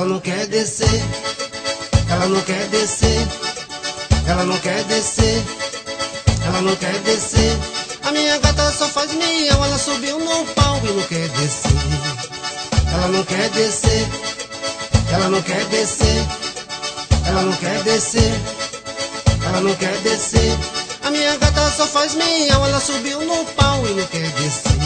não quer descer, ela não quer descer, ela não quer descer, ela não quer descer. A minha gata só faz miau, ela subiu no pau e não quer descer. Ela não quer descer, ela não quer descer, ela não quer descer, ela não quer descer. A minha gata só faz miau, ela subiu no pau e não quer descer.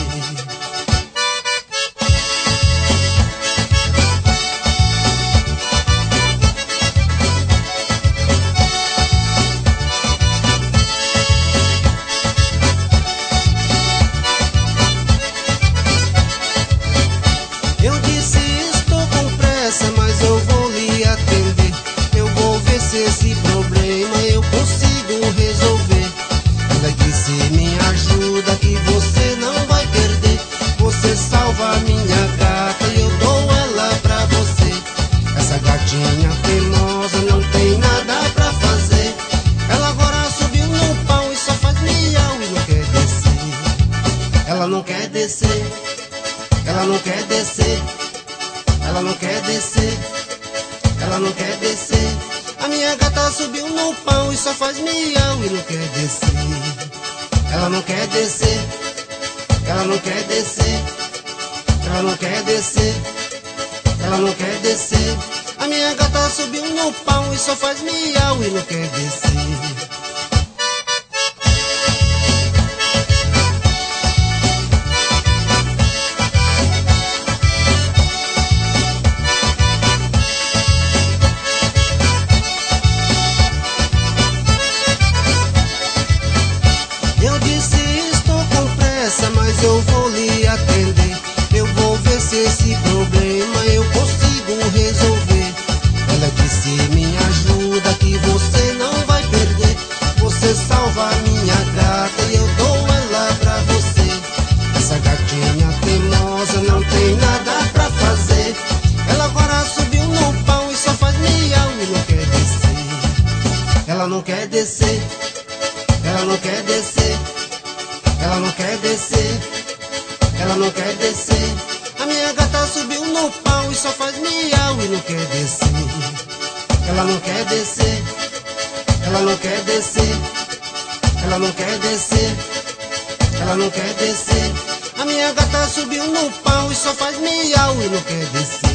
Eu disse estou com pressa, mas eu vou lhe atender. Eu vou ver se esse problema eu consigo resolver. Ela disse me ajuda que você não vai perder. Você salva a minha gata e eu dou ela pra você. Essa gatinha teimosa não tem nada pra fazer. Ela agora subiu no pau e só faz miau e não quer descer. Ela não quer descer, ela não quer descer, ela não quer descer, ela não quer descer. A minha gata subiu no pau e só faz miau e não quer descer. Ela não quer descer, ela não quer descer, ela não quer descer, ela não quer descer. A minha gata subiu no pau e só faz miau e não quer descer. Eu disse estou com pressa, mas eu vou lhe atender. Eu vou ver se esse problema eu consigo resolver. Ela disse me ajuda que você não vai perder. Você salva a minha gata e eu dou ela pra você. Essa gatinha teimosa não tem nada pra fazer. Ela agora subiu no pau e só faz miau e não quer descer. Ela não quer descer, ela não quer descer, ela não quer descer, ela não quer descer. A minha gata subiu no pau e só faz miau e não quer descer. Ela não quer descer, ela não quer descer, ela não quer descer, ela não quer descer. A minha gata subiu no pau e só faz miau e não quer descer.